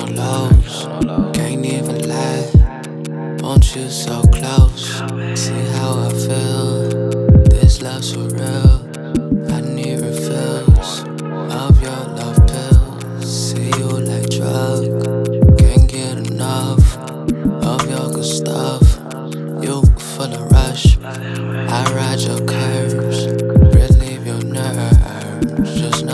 on lows, can't even lie. Want you so close, see how I feel. This love's for real. I need refills of your love pills. See you like drug, can't get enough of your good stuff. You full of rush, I ride your curves, relieve your nerves. Just